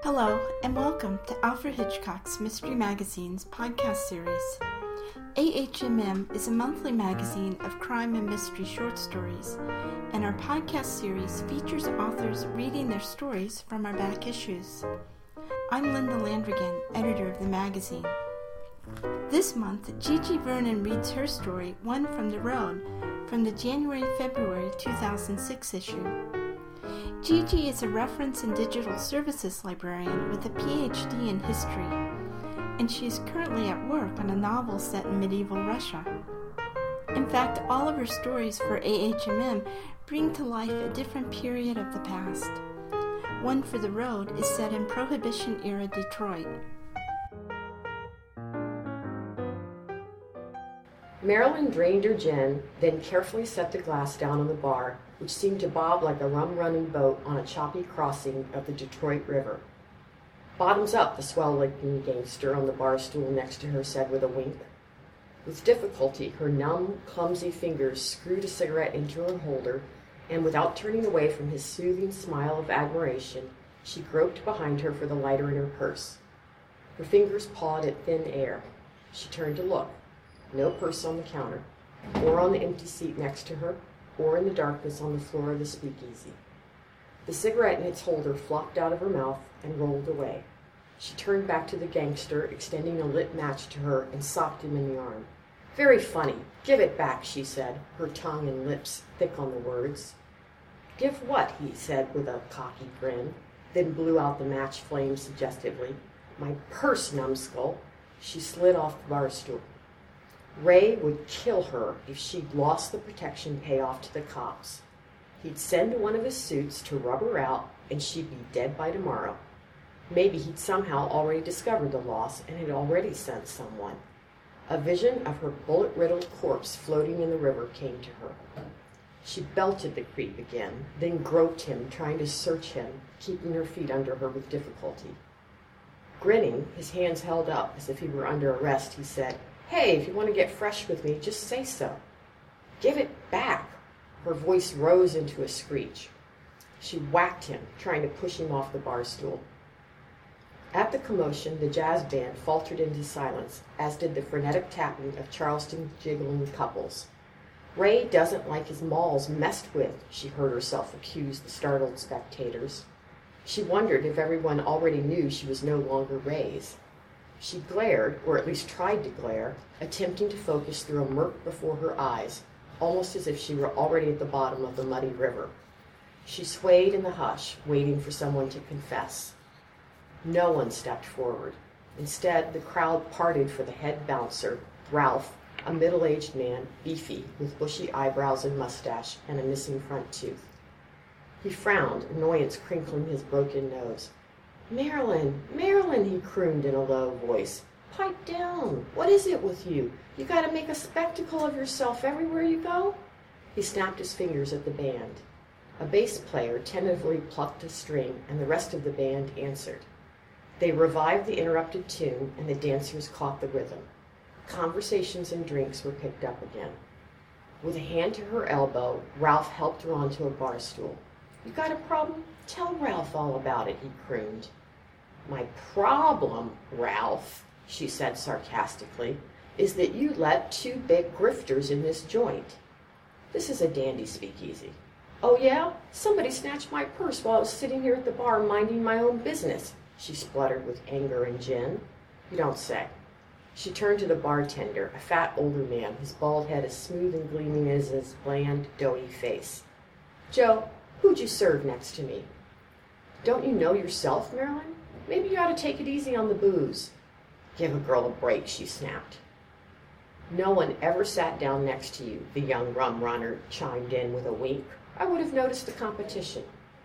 Hello, and welcome to Alfred Hitchcock's Mystery Magazine's podcast series. AHMM is a monthly magazine of crime and mystery short stories, and our podcast series features authors reading their stories from our back issues. I'm Linda Landrigan, editor of the magazine. This month, Gigi Vernon reads her story, One from the Road, from the January-February 2006 issue. Gigi is a reference and digital services librarian with a PhD in history, and she is currently at work on a novel set in medieval Russia. In fact, all of her stories for AHMM bring to life a different period of the past. One for the Road is set in Prohibition-era Detroit. Marilyn drained her gin, then carefully set the glass down on the bar, which seemed to bob like a rum-running boat on a choppy crossing of the Detroit River. "Bottoms up," the swell-looking gangster on the bar stool next to her said with a wink. With difficulty, her numb, clumsy fingers screwed a cigarette into her holder, and without turning away from his soothing smile of admiration, she groped behind her for the lighter in her purse. Her fingers pawed at thin air. She turned to look. No purse on the counter, or on the empty seat next to her, or in the darkness on the floor of the speakeasy. The cigarette in its holder flopped out of her mouth and rolled away. She turned back to the gangster, extending a lit match to her, and socked him in the arm. "Very funny. Give it back," she said, her tongue and lips thick on the words. "Give what?" he said with a cocky grin, then blew out the match flame suggestively. "My purse, numbskull." She slid off the bar stool. Ray would kill her if she'd lost the protection payoff to the cops. He'd send one of his suits to rub her out, and she'd be dead by tomorrow. Maybe he'd somehow already discovered the loss and had already sent someone. A vision of her bullet-riddled corpse floating in the river came to her. She belted the creep again, then groped him, trying to search him, keeping her feet under her with difficulty. Grinning, his hands held up as if he were under arrest, he said, "Hey, if you want to get fresh with me, just say so." "Give it back." Her voice rose into a screech. She whacked him, trying to push him off the bar stool. At the commotion, the jazz band faltered into silence, as did the frenetic tapping of Charleston jiggling couples. "Ray doesn't like his malls messed with," she heard herself accuse the startled spectators. She wondered if everyone already knew she was no longer Ray's. She glared, or at least tried to glare, attempting to focus through a murk before her eyes, almost as if she were already at the bottom of the muddy river. She swayed in the hush, waiting for someone to confess. No one stepped forward. Instead, the crowd parted for the head bouncer, Ralph, a middle-aged man, beefy, with bushy eyebrows and mustache, and a missing front tooth. He frowned, annoyance crinkling his broken nose. "Marilyn, Marilyn," he crooned in a low voice. "Pipe down. What is it with you? You gotta make a spectacle of yourself everywhere you go?" He snapped his fingers at the band. A bass player tentatively plucked a string, and the rest of the band answered. They revived the interrupted tune, and the dancers caught the rhythm. Conversations and drinks were picked up again. With a hand to her elbow, Ralph helped her onto a bar stool. "You got a problem? Tell Ralph all about it," he crooned. "My problem, Ralph," she said sarcastically, "is that you let two big grifters in this joint." "This is a dandy speakeasy." "Oh, yeah? Somebody snatched my purse while I was sitting here at the bar minding my own business," she spluttered with anger and gin. "You don't say." She turned to the bartender, a fat older man, his bald head as smooth and gleaming as his bland, doughy face. "Joe, who'd you serve next to me?" "Don't you know yourself, Marilyn? Maybe you ought to take it easy on the booze." "Give a girl a break," she snapped. "No one ever sat down next to you," the young rum runner chimed in with a wink. "I would have noticed the competition."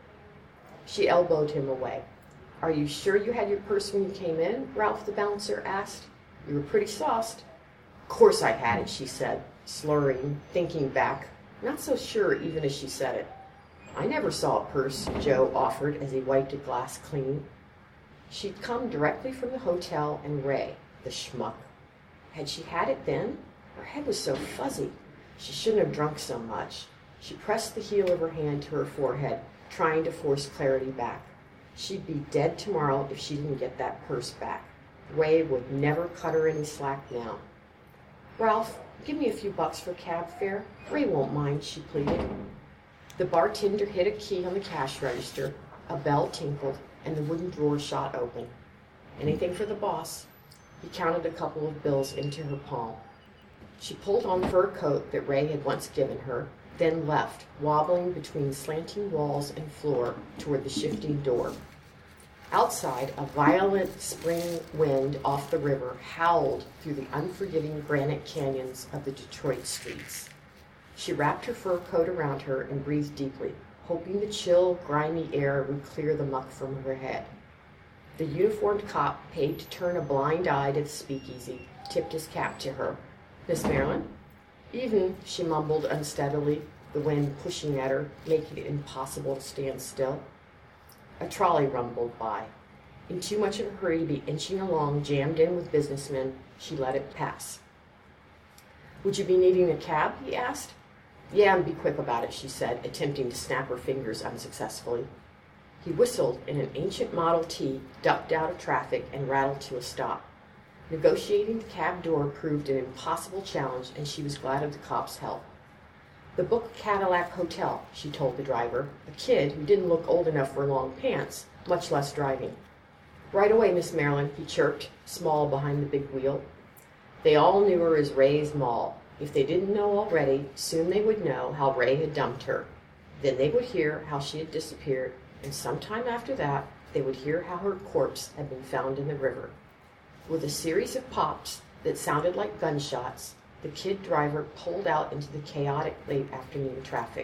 She elbowed him away. "Are you sure you had your purse when you came in?" Ralph the bouncer asked. "You were pretty sauced." "Of course I had it," she said, slurring, thinking back, not so sure even as she said it. "I never saw a purse," Joe offered as he wiped a glass clean. She'd come directly from the hotel and Ray, the schmuck. Had she had it then? Her head was so fuzzy. She shouldn't have drunk so much. She pressed the heel of her hand to her forehead, trying to force clarity back. She'd be dead tomorrow if she didn't get that purse back. Ray would never cut her any slack now. "Ralph, give me a few bucks for cab fare. Ray won't mind," she pleaded. The bartender hit a key on the cash register, a bell tinkled, and the wooden drawer shot open. "Anything for the boss?" He counted a couple of bills into her palm. She pulled on the fur coat that Ray had once given her, then left, wobbling between slanting walls and floor toward the shifting door. Outside, a violent spring wind off the river howled through the unforgiving granite canyons of the Detroit streets. She wrapped her fur coat around her and breathed deeply, hoping the chill, grimy air would clear the muck from her head. The uniformed cop, paid to turn a blind eye to the speakeasy, tipped his cap to her. "Miss Marilyn?" "Even," she mumbled unsteadily, the wind pushing at her, making it impossible to stand still. A trolley rumbled by. In too much of a hurry to be inching along, jammed in with businessmen, she let it pass. "Would you be needing a cab?" he asked. "Yeah, and be quick about it," she said, attempting to snap her fingers unsuccessfully. He whistled, and an ancient Model T ducked out of traffic and rattled to a stop. Negotiating the cab door proved an impossible challenge, and she was glad of the cop's help. "The Book Cadillac Hotel," she told the driver, a kid who didn't look old enough for long pants, much less driving. "Right away, Miss Marilyn," he chirped, small behind the big wheel. They all knew her as Ray's Moll. If they didn't know already, soon they would know how Ray had dumped her. Then they would hear how she had disappeared, and sometime after that, they would hear how her corpse had been found in the river. With a series of pops that sounded like gunshots, the kid driver pulled out into the chaotic late afternoon traffic.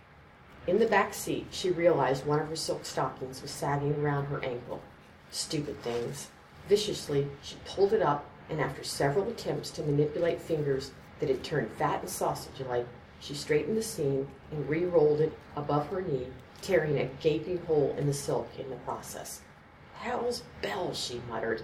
In the back seat, she realized one of her silk stockings was sagging around her ankle. Stupid things. Viciously, she pulled it up, and after several attempts to manipulate fingers that had turned fat and sausage-like, she straightened the seam and re-rolled it above her knee, tearing a gaping hole in the silk in the process. "Hell's bells," she muttered.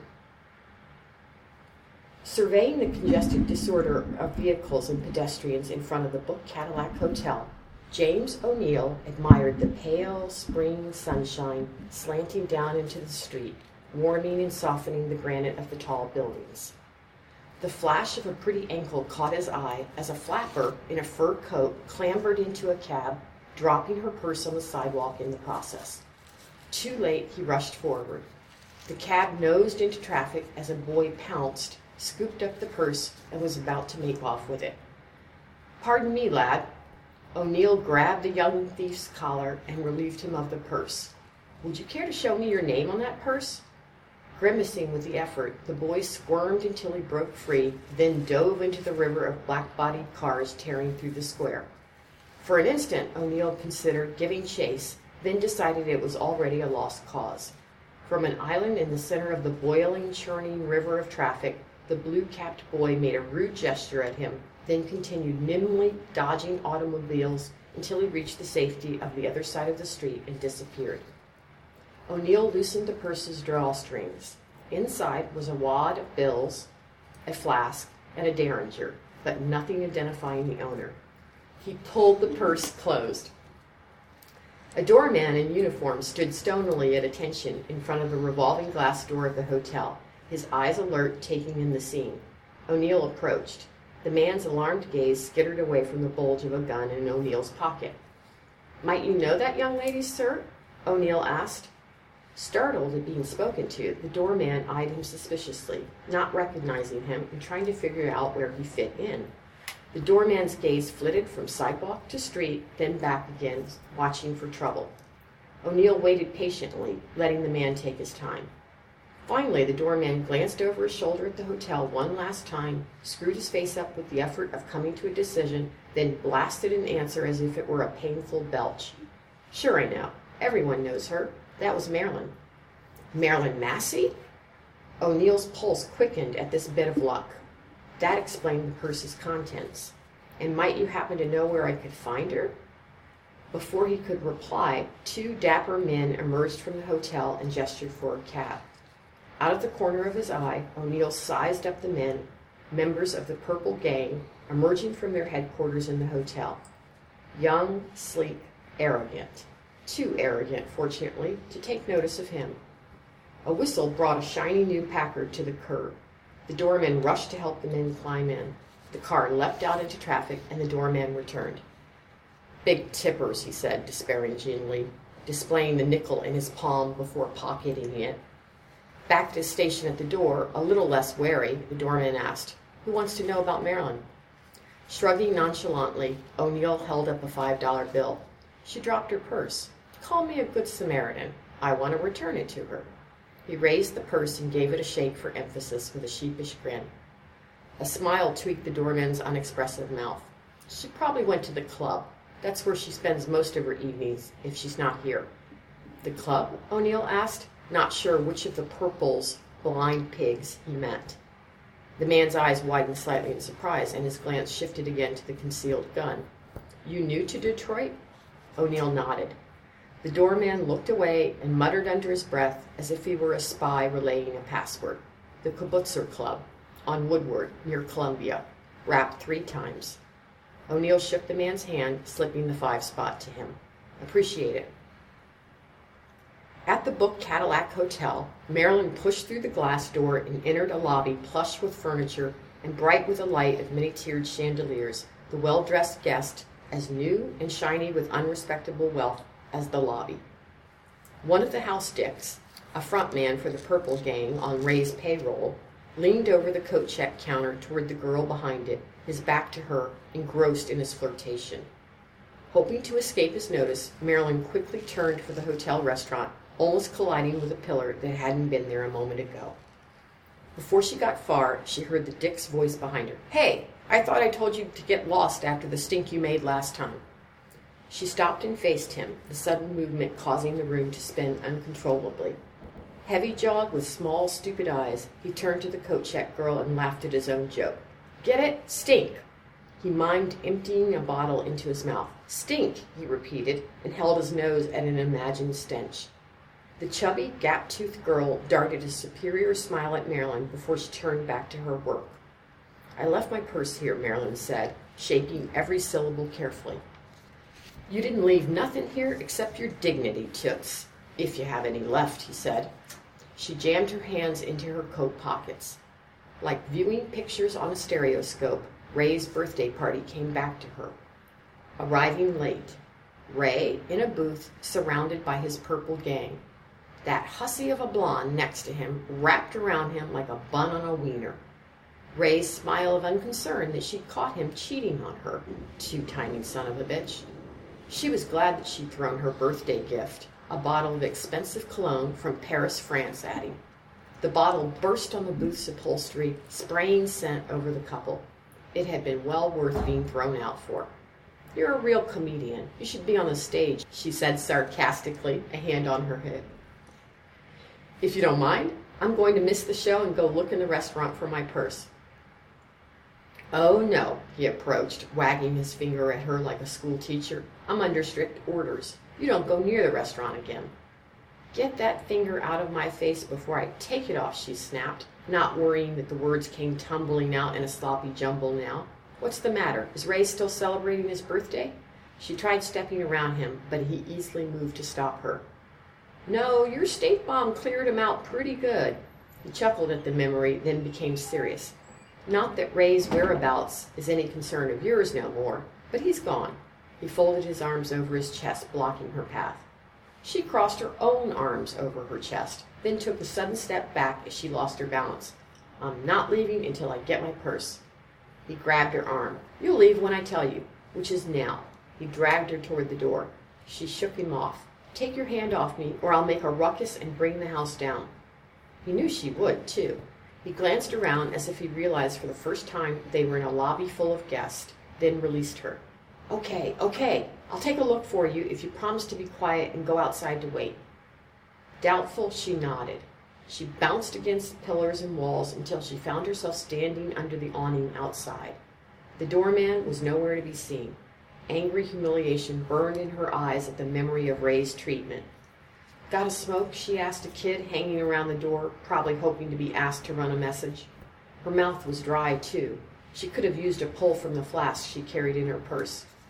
Surveying the congested disorder of vehicles and pedestrians in front of the Book Cadillac Hotel, James O'Neill admired the pale spring sunshine slanting down into the street, warming and softening the granite of the tall buildings. The flash of a pretty ankle caught his eye as a flapper in a fur coat clambered into a cab, dropping her purse on the sidewalk in the process. Too late, he rushed forward. The cab nosed into traffic as a boy pounced, scooped up the purse, and was about to make off with it. "Pardon me, lad." O'Neill grabbed the young thief's collar and relieved him of the purse. "Would you care to show me your name on that purse?" Grimacing with the effort, the boy squirmed until he broke free, then dove into the river of black-bodied cars tearing through the square. For an instant, O'Neill considered giving chase, then decided it was already a lost cause. From an island in the center of the boiling, churning river of traffic, the blue-capped boy made a rude gesture at him, then continued nimbly dodging automobiles until he reached the safety of the other side of the street and disappeared. O'Neill loosened the purse's drawstrings. Inside was a wad of bills, a flask, and a derringer, but nothing identifying the owner. He pulled the purse closed. A doorman in uniform stood stonily at attention in front of the revolving glass door of the hotel, his eyes alert, taking in the scene. O'Neill approached. The man's alarmed gaze skittered away from the bulge of a gun in O'Neill's pocket. "Might you know that young lady, sir?" O'Neill asked. Startled at being spoken to, the doorman eyed him suspiciously, not recognizing him and trying to figure out where he fit in. The doorman's gaze flitted from sidewalk to street, then back again, watching for trouble. O'Neill waited patiently, letting the man take his time. Finally, the doorman glanced over his shoulder at the hotel one last time, screwed his face up with the effort of coming to a decision, then blasted an answer as if it were a painful belch. "Sure I know. Everyone knows her. That was Marilyn." "Marilyn Massey?" O'Neill's pulse quickened at this bit of luck. That explained the purse's contents. "And might you happen to know where I could find her?" Before he could reply, two dapper men emerged from the hotel and gestured for a cab. Out of the corner of his eye, O'Neill sized up the men, members of the Purple Gang, emerging from their headquarters in the hotel. Young, sleek, arrogant. too arrogant, fortunately, to take notice of him. A whistle brought a shiny new Packard to the curb. The doorman rushed to help the men climb in. The car leapt out into traffic, and the doorman returned. "Big tippers," he said disparagingly, displaying the nickel in his palm before pocketing it. Back at his station at the door, a little less wary, the doorman asked, "Who wants to know about Marilyn?" Shrugging nonchalantly, O'Neill held up a $5 bill. She dropped her purse. "Call me a good Samaritan. I want to return it to her." He raised the purse and gave it a shake for emphasis with a sheepish grin. A smile tweaked the doorman's unexpressive mouth. "She probably went to the club. That's where she spends most of her evenings, if she's not here." "The club?" O'Neill asked, not sure which of the Purple's blind pigs he meant. The man's eyes widened slightly in surprise, and his glance shifted again to the concealed gun. "You new to Detroit?" O'Neill nodded. The doorman looked away and muttered under his breath as if he were a spy relaying a password. "The Kibbutzer Club, on Woodward, near Columbia. Rapped 3 times. O'Neill shook the man's hand, slipping the 5 spot to him. "Appreciate it." At the Book Cadillac Hotel, Marilyn pushed through the glass door and entered a lobby plush with furniture and bright with the light of many-tiered chandeliers, the well-dressed guest as new and shiny with unrespectable wealth as the lobby. One of the house dicks, a front man for the Purple gang on Ray's payroll, leaned over the coat check counter toward the girl behind it, his back to her, engrossed in his flirtation. Hoping to escape his notice, Marilyn quickly turned for the hotel restaurant, almost colliding with a pillar that hadn't been there a moment ago. Before she got far, she heard the dick's voice behind her. "Hey, I thought I told you to get lost after the stink you made last time." She stopped and faced him, the sudden movement causing the room to spin uncontrollably. Heavy-jawed with small, stupid eyes, he turned to the coat check girl and laughed at his own joke. "Get it? Stink!" He mimed emptying a bottle into his mouth. "Stink," he repeated, and held his nose at an imagined stench. The chubby, gap-toothed girl darted a superior smile at Marilyn before she turned back to her work. "I left my purse here," Marilyn said, shaking every syllable carefully. "You didn't leave nothing here except your dignity, toots, if you have any left," he said. She jammed her hands into her coat pockets. Like viewing pictures on a stereoscope, Ray's birthday party came back to her. Arriving late, Ray in a booth surrounded by his Purple gang. That hussy of a blonde next to him wrapped around him like a bun on a wiener. Ray's smile of unconcern that she'd caught him cheating on her, two-timing son of a bitch. She was glad that she'd thrown her birthday gift, a bottle of expensive cologne from Paris, France, at him. The bottle burst on the booth's upholstery, spraying scent over the couple. It had been well worth being thrown out for. "You're a real comedian. You should be on the stage," she said sarcastically, a hand on her hip. "If you don't mind, I'm going to miss the show and go look in the restaurant for my purse." "Oh, no," he approached, wagging his finger at her like a school teacher. "I'm under strict orders. You don't go near the restaurant again." "Get that finger out of my face before I take it off," she snapped, not worrying that the words came tumbling out in a sloppy jumble now. "What's the matter? Is Ray still celebrating his birthday?" She tried stepping around him, but he easily moved to stop her. "No, your state bomb cleared him out pretty good." He chuckled at the memory, then became serious. "Not that Ray's whereabouts is any concern of yours no more, but he's gone." He folded his arms over his chest, blocking her path. She crossed her own arms over her chest, then took a sudden step back as she lost her balance. "I'm not leaving until I get my purse." He grabbed her arm. "You'll leave when I tell you, which is now." He dragged her toward the door. She shook him off. "Take your hand off me, or I'll make a ruckus and bring the house down." He knew she would, too. He glanced around as if he realized for the first time they were in a lobby full of guests, then released her. Okay, I'll take a look for you if you promise to be quiet and go outside to wait." Doubtful, she nodded. She bounced against pillars and walls until she found herself standing under the awning outside. The doorman was nowhere to be seen. Angry humiliation burned in her eyes at the memory of Ray's treatment. "Got a smoke?" she asked a kid hanging around the door, probably hoping to be asked to run a message. Her mouth was dry, too. She could have used a pull from the flask she carried in her purse.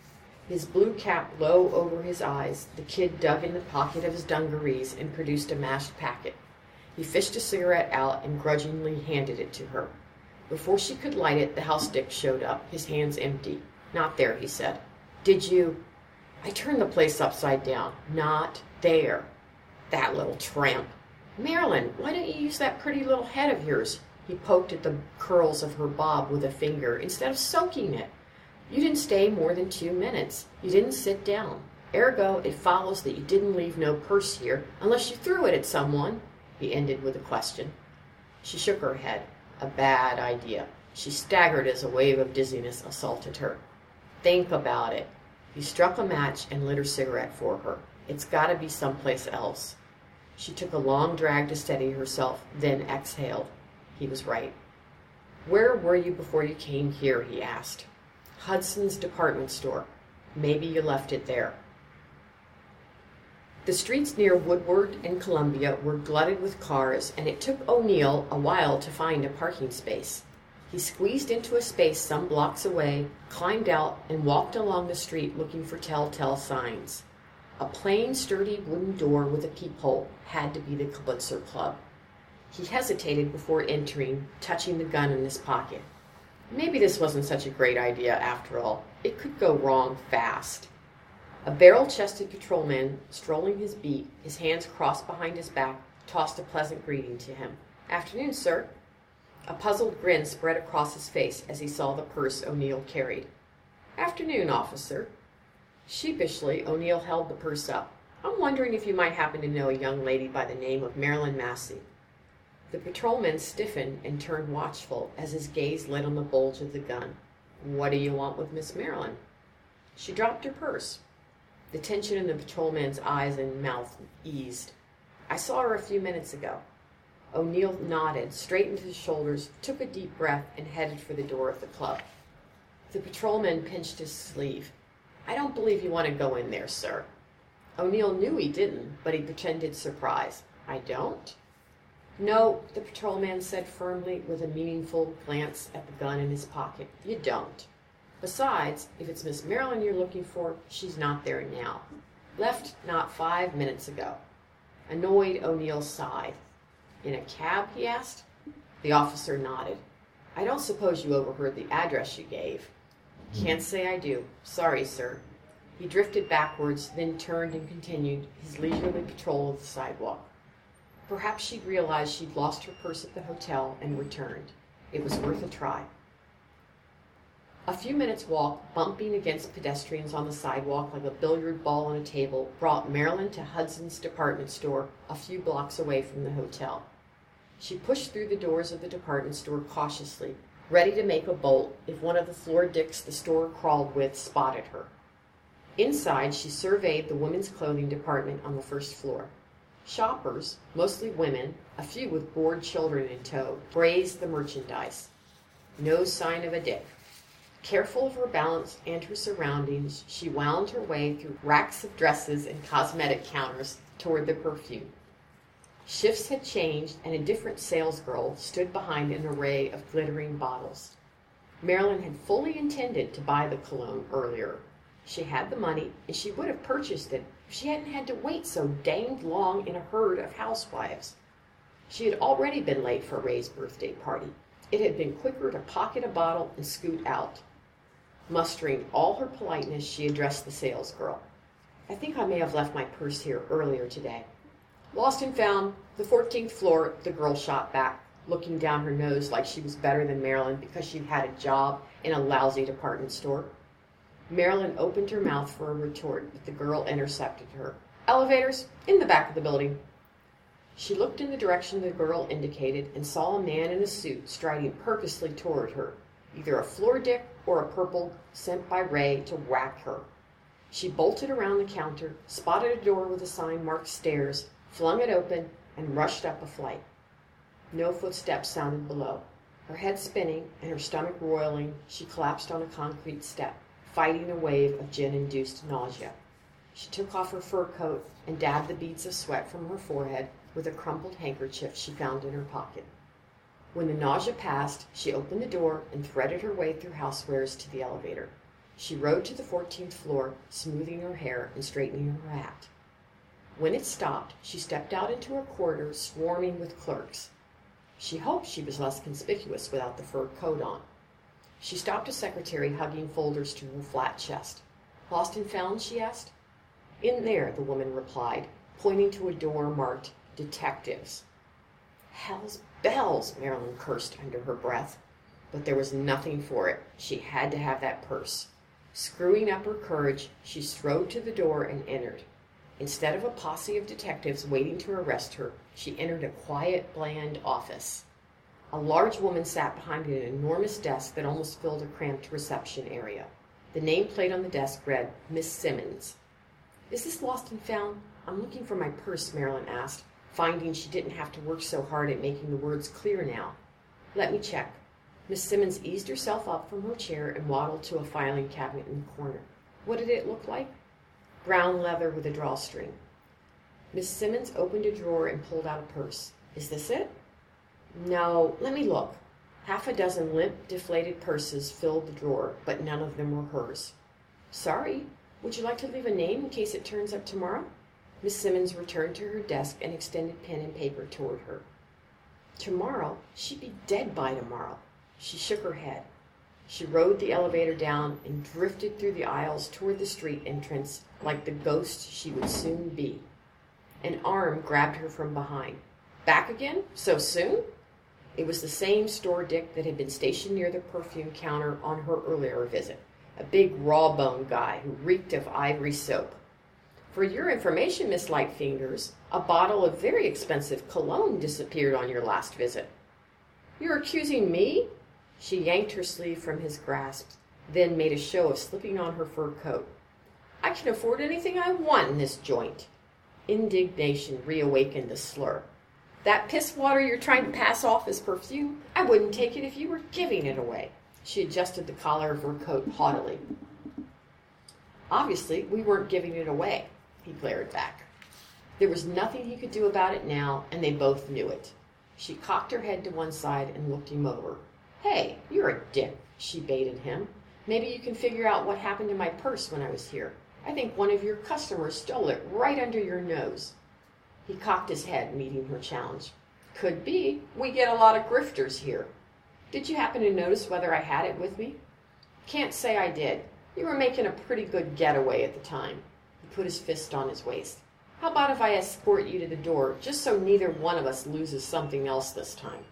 His blue cap low over his eyes, the kid dug in the pocket of his dungarees and produced a mashed packet. He fished a cigarette out and grudgingly handed it to her. Before she could light it, the house dick showed up, his hands empty. "Not there," he said. "Did you?" "I turned the place upside down. Not there." "That little tramp." "Marilyn, why don't you use that pretty little head of yours?" He poked at the curls of her bob with a finger instead of soaking it. "You didn't stay more than 2 minutes. You didn't sit down. Ergo, it follows that you didn't leave no purse here unless you threw it at someone," he ended with a question. She shook her head. A bad idea. She staggered as a wave of dizziness assaulted her. "Think about it." He struck a match and lit her cigarette for her. "It's got to be someplace else." She took a long drag to steady herself, then exhaled. He was right. "Where were you before you came here?" he asked. "Hudson's department store. Maybe you left it there." The streets near Woodward and Columbia were glutted with cars, and it took O'Neill a while to find a parking space. He squeezed into a space some blocks away, climbed out, and walked along the street looking for telltale signs. A plain, sturdy wooden door with a peephole had to be the Kibbutzer Club. He hesitated before entering, touching the gun in his pocket. Maybe this wasn't such a great idea after all. It could go wrong fast. A barrel-chested patrolman, strolling his beat, his hands crossed behind his back, tossed a pleasant greeting to him. "Afternoon, sir." A puzzled grin spread across his face as he saw the purse O'Neill carried. "Afternoon, officer." Sheepishly, O'Neill held the purse up. "I'm wondering if you might happen to know a young lady by the name of Marilyn Massey." The patrolman stiffened and turned watchful as his gaze lit on the bulge of the gun. "What do you want with Miss Marilyn?" "She dropped her purse." The tension in the patrolman's eyes and mouth eased. "I saw her a few minutes ago." O'Neill nodded, straightened his shoulders, took a deep breath, and headed for the door of the club. The patrolman pinched his sleeve. "I don't believe you want to go in there, sir." O'Neill knew he didn't, but he pretended surprise. "I don't?" "No," the patrolman said firmly, with a meaningful glance at the gun in his pocket. "You don't. Besides, if it's Miss Marilyn you're looking for, she's not there now. Left not 5 minutes ago." Annoyed, O'Neill sighed. "In a cab?" he asked. The officer nodded. "I don't suppose you overheard the address she gave." "Can't say I do. Sorry, sir." He drifted backwards, then turned and continued his leisurely patrol of the sidewalk. Perhaps she'd realized she'd lost her purse at the hotel and returned. It was worth a try. A few minutes' walk, bumping against pedestrians on the sidewalk like a billiard ball on a table, brought Marilyn to Hudson's department store a few blocks away from the hotel. She pushed through the doors of the department store cautiously, ready to make a bolt if one of the floor dicks the store crawled with spotted her. Inside, she surveyed the women's clothing department on the first floor. Shoppers, mostly women, a few with bored children in tow, grazed the merchandise. No sign of a dick. Careful of her balance and her surroundings, she wound her way through racks of dresses and cosmetic counters toward the perfume. Shifts had changed, and a different salesgirl stood behind an array of glittering bottles. Marilyn had fully intended to buy the cologne earlier. She had the money, and she would have purchased it if she hadn't had to wait so danged long in a herd of housewives. She had already been late for Ray's birthday party. It had been quicker to pocket a bottle and scoot out. Mustering all her politeness, she addressed the salesgirl. "I think I may have left my purse here earlier today." "Lost and found, the 14th floor," the girl shot back, looking down her nose like she was better than Marilyn because she had a job in a lousy department store. Marilyn opened her mouth for a retort, but the girl intercepted her. "Elevators, in the back of the building." She looked in the direction the girl indicated and saw a man in a suit striding purposely toward her, either a floor dick or a purple sent by Ray to whack her. She bolted around the counter, spotted a door with a sign marked stairs, flung it open, and rushed up a flight. No footsteps sounded below. Her head spinning and her stomach roiling, she collapsed on a concrete step, fighting a wave of gin-induced nausea. She took off her fur coat and dabbed the beads of sweat from her forehead with a crumpled handkerchief she found in her pocket. When the nausea passed, she opened the door and threaded her way through housewares to the elevator. She rode to the 14th floor, smoothing her hair and straightening her hat. When it stopped, she stepped out into a corridor swarming with clerks. She hoped she was less conspicuous without the fur coat on. She stopped a secretary hugging folders to her flat chest. "Lost and found?" she asked. "In there," the woman replied, pointing to a door marked Detectives. "Hell's bells," Marilyn cursed under her breath. But there was nothing for it. She had to have that purse. Screwing up her courage, she strode to the door and entered. Instead of a posse of detectives waiting to arrest her, she entered a quiet, bland office. A large woman sat behind an enormous desk that almost filled a cramped reception area. The nameplate on the desk read, Miss Simmons. "Is this lost and found? I'm looking for my purse," Marilyn asked, finding she didn't have to work so hard at making the words clear now. "Let me check." Miss Simmons eased herself up from her chair and waddled to a filing cabinet in the corner. What did it look like? Brown leather with a drawstring. Miss Simmons opened a drawer and pulled out a purse. "Is this it?" "No, let me look." Half a dozen limp, deflated purses filled the drawer, but none of them were hers. "Sorry. Would you like to leave a name in case it turns up tomorrow?" Miss Simmons returned to her desk and extended pen and paper toward her. Tomorrow? She'd be dead by tomorrow. She shook her head. She rode the elevator down and drifted through the aisles toward the street entrance like the ghost she would soon be. An arm grabbed her from behind. "Back again? So soon?" It was the same store dick that had been stationed near the perfume counter on her earlier visit, a big raw-boned guy who reeked of ivory soap. "For your information, Miss Lightfingers, a bottle of very expensive cologne disappeared on your last visit." "You're accusing me?" She yanked her sleeve from his grasp, then made a show of slipping on her fur coat. "I can afford anything I want in this joint." Indignation reawakened the slur. "That piss water you're trying to pass off as perfume? I wouldn't take it if you were giving it away." She adjusted the collar of her coat haughtily. "Obviously, we weren't giving it away," he glared back. There was nothing he could do about it now, and they both knew it. She cocked her head to one side and looked him over. "Hey, you're a dick," she baited him. "Maybe you can figure out what happened to my purse when I was here. I think one of your customers stole it right under your nose." He cocked his head, meeting her challenge. "Could be. We get a lot of grifters here. Did you happen to notice whether I had it with me?" "Can't say I did. You were making a pretty good getaway at the time." He put his fist on his waist. "How about if I escort you to the door, just so neither one of us loses something else this time?"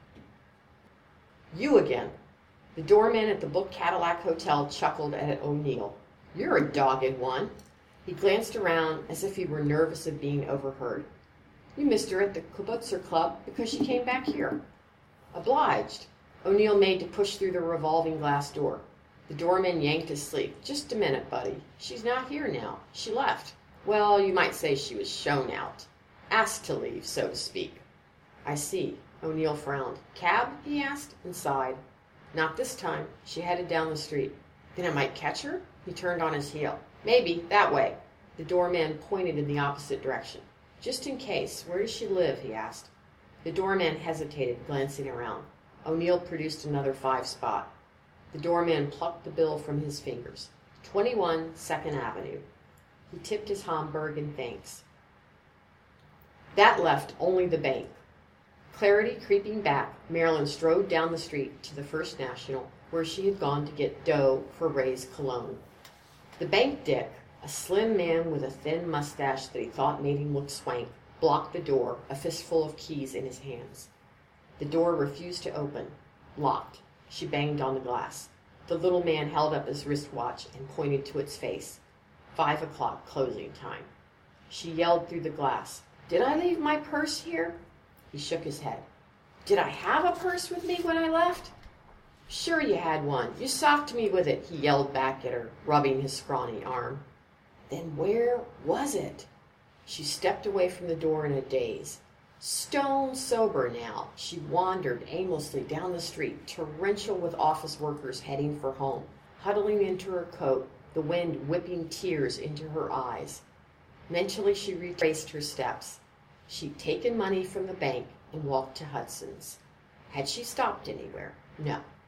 "You again." The doorman at the Book Cadillac Hotel chuckled at O'Neill. "You're a dogged one." He glanced around as if he were nervous of being overheard. "You missed her at the Kibitzer Club because she came back here." "Obliged." O'Neill made to push through the revolving glass door. The doorman yanked his sleeve. "Just a minute, buddy. She's not here now. She left. Well, you might say she was shown out. Asked to leave, so to speak." "I see." O'Neill frowned. "Cab?" he asked, and sighed. "Not this time. She headed down the street." "Then I might catch her?" He turned on his heel. "Maybe. That way." The doorman pointed in the opposite direction. "Just in case. Where does she live?" he asked. The doorman hesitated, glancing around. O'Neill produced another 5-spot. The doorman plucked the bill from his fingers. 21 2nd Avenue. He tipped his Homburg in thanks. That left only the bank. Clarity creeping back, Marilyn strode down the street to the First National, where she had gone to get dough for Ray's cologne. The bank dick, a slim man with a thin mustache that he thought made him look swank, blocked the door, a fistful of keys in his hands. The door refused to open. Locked. She banged on the glass. The little man held up his wristwatch and pointed to its face. 5 o'clock closing time. She yelled through the glass, "Did I leave my purse here?" He shook his head. "Did I have a purse with me when I left?" "Sure you had one. You socked me with it," he yelled back at her, rubbing his scrawny arm. "Then where was it?" She stepped away from the door in a daze. Stone sober now, she wandered aimlessly down the street, torrential with office workers heading for home, huddling into her coat, the wind whipping tears into her eyes. Mentally she retraced her steps. She'd taken money from the bank and walked to Hudson's. Had she stopped anywhere? No.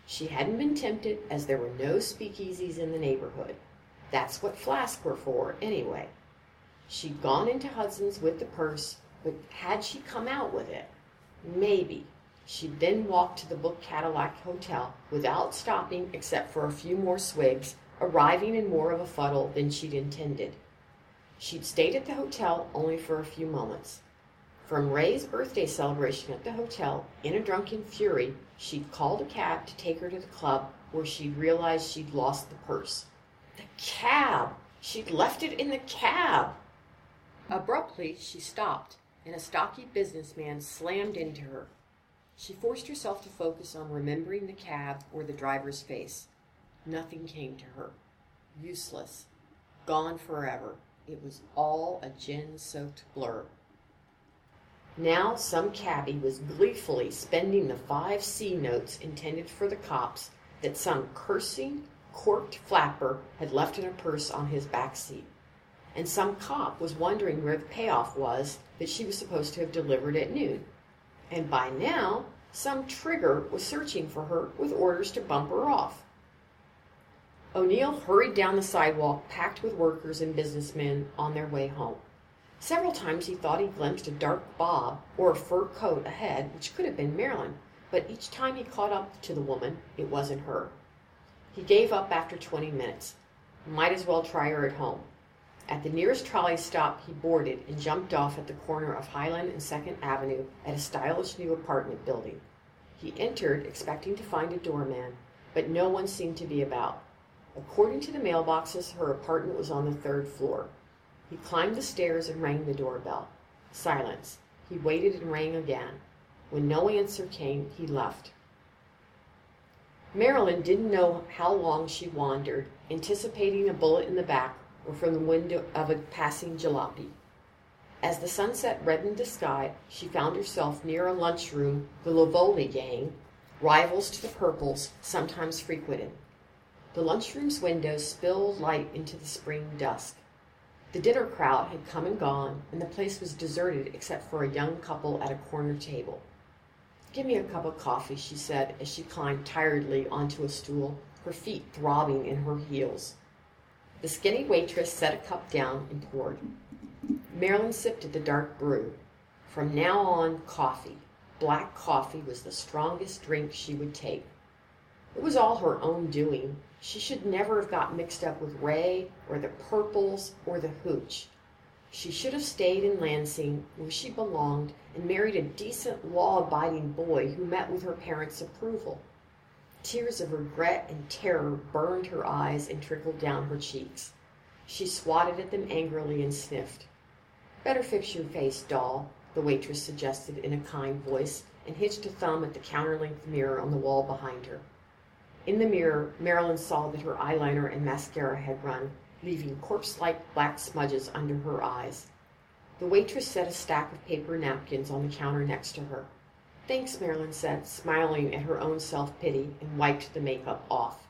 She hadn't been tempted, as there were no speakeasies in the neighborhood. That's what flasks were for, anyway. She'd gone into Hudson's with the purse, but had she come out with it? Maybe. She'd then walked to the Book Cadillac Hotel without stopping except for a few more swigs, arriving in more of a fuddle than she'd intended. She'd stayed at the hotel only for a few moments. From Ray's birthday celebration at the hotel, in a drunken fury, she'd called a cab to take her to the club where she'd realized she'd lost the purse. The cab! She'd left it in the cab! Abruptly, she stopped, and a stocky businessman slammed into her. She forced herself to focus on remembering the cab or the driver's face. Nothing came to her. Useless. Gone forever. It was all a gin-soaked blur. Now some cabbie was gleefully spending the 5 C notes intended for the cops that some cursing, corked flapper had left in a purse on his back seat. And some cop was wondering where the payoff was that she was supposed to have delivered at noon. And by now, some trigger was searching for her with orders to bump her off. O'Neill hurried down the sidewalk packed with workers and businessmen on their way home. Several times he thought he glimpsed a dark bob or a fur coat ahead, which could have been Marilyn, but each time he caught up to the woman, it wasn't her. He gave up after 20 minutes. Might as well try her at home. At the nearest trolley stop, he boarded and jumped off at the corner of Highland and 2nd Avenue at a stylish new apartment building. He entered expecting to find a doorman, but no one seemed to be about. According to the mailboxes, her apartment was on the 3rd floor. He climbed the stairs and rang the doorbell. Silence. He waited and rang again. When no answer came, he left. Marilyn didn't know how long she wandered, anticipating a bullet in the back or from the window of a passing jalopy. As the sunset reddened the sky, she found herself near a lunchroom the Lavoli gang, rivals to the Purples, sometimes frequented. The lunchroom's windows spilled light into the spring dusk. The dinner crowd had come and gone, and the place was deserted except for a young couple at a corner table. "Give me a cup of coffee," she said as she climbed tiredly onto a stool, her feet throbbing in her heels. The skinny waitress set a cup down and poured. Marilyn sipped at the dark brew. From now on, coffee. Black coffee was the strongest drink she would take. It was all her own doing. She should never have got mixed up with Ray or the Purples or the Hooch. She should have stayed in Lansing, where she belonged, and married a decent, law-abiding boy who met with her parents' approval. Tears of regret and terror burned her eyes and trickled down her cheeks. She swatted at them angrily and sniffed. "Better fix your face, doll," the waitress suggested in a kind voice, and hitched a thumb at the counter-length mirror on the wall behind her. In the mirror, Marilyn saw that her eyeliner and mascara had run, leaving corpse-like black smudges under her eyes. The waitress set a stack of paper napkins on the counter next to her. "Thanks," Marilyn said, smiling at her own self-pity, and wiped the makeup off.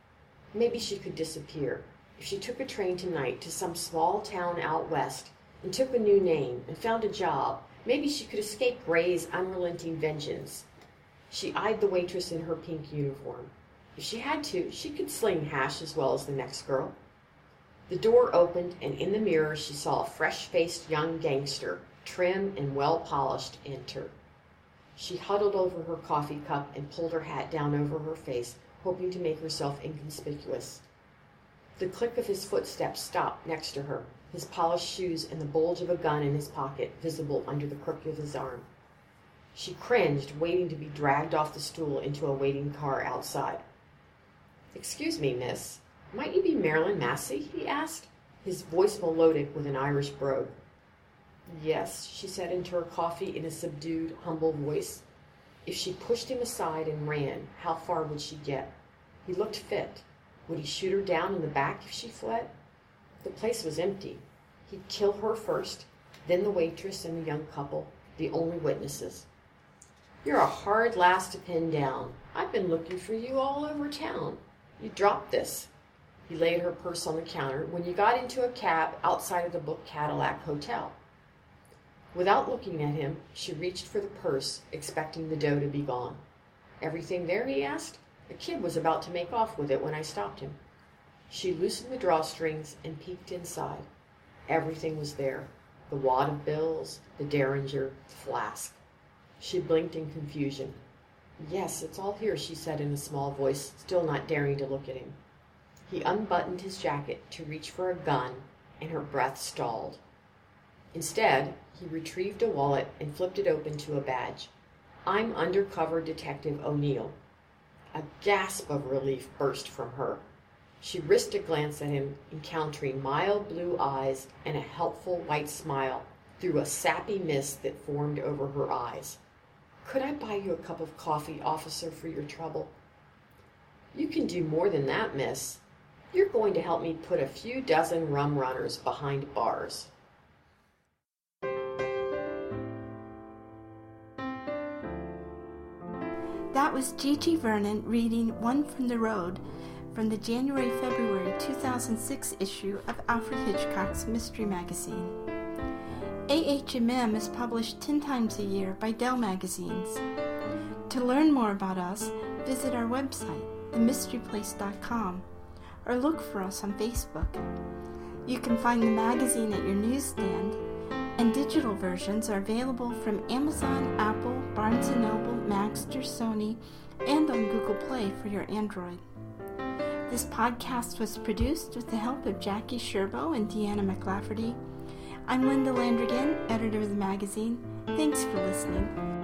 Maybe she could disappear. If she took a train tonight to some small town out west, and took a new name, and found a job, maybe she could escape Ray's unrelenting vengeance. She eyed the waitress in her pink uniform. If she had to, she could sling hash as well as the next girl. The door opened, and in the mirror she saw a fresh-faced young gangster, trim and well-polished, enter. She huddled over her coffee cup and pulled her hat down over her face, hoping to make herself inconspicuous. The click of his footsteps stopped next to her, his polished shoes and the bulge of a gun in his pocket visible under the crook of his arm. She cringed, waiting to be dragged off the stool into a waiting car outside. "Excuse me, miss. Might you be Marilyn Massey?" he asked, his voice melodic with an Irish brogue. "Yes," she said into her coffee in a subdued, humble voice. If she pushed him aside and ran, how far would she get? He looked fit. Would he shoot her down in the back if she fled? The place was empty. He'd kill her first, then the waitress and the young couple, the only witnesses. "You're a hard lass to pin down. I've been looking for you all over town. You dropped this." He laid her purse on the counter when you got into a cab outside of the Book Cadillac Hotel. Without looking at him, she reached for the purse, expecting the dough to be gone. "Everything there?" he asked. The kid was about to make off with it when I stopped him. She loosened the drawstrings and peeked inside. Everything was there. The wad of bills, the derringer, the flask. She blinked in confusion. "Yes, it's all here," she said in a small voice, still not daring to look at him. He unbuttoned his jacket to reach for a gun, and her breath stalled. Instead, he retrieved a wallet and flipped it open to a badge. "I'm Undercover Detective O'Neill." A gasp of relief burst from her. She risked a glance at him, encountering mild blue eyes and a helpful white smile through a sappy mist that formed over her eyes. "Could I buy you a cup of coffee, officer, for your trouble?" "You can do more than that, miss. You're going to help me put a few dozen rum runners behind bars." That was Gigi Vernon reading One from the Road from the January-February 2006 issue of Alfred Hitchcock's Mystery Magazine. AHMM is published 10 times a year by Dell Magazines. To learn more about us, visit our website, themysteryplace.com, or look for us on Facebook. You can find the magazine at your newsstand, and digital versions are available from Amazon, Apple, Barnes & Noble, Maxter, Sony, and on Google Play for your Android. This podcast was produced with the help of Jackie Sherbo and Deanna McLafferty. I'm Linda Landrigan, editor of the magazine. Thanks for listening.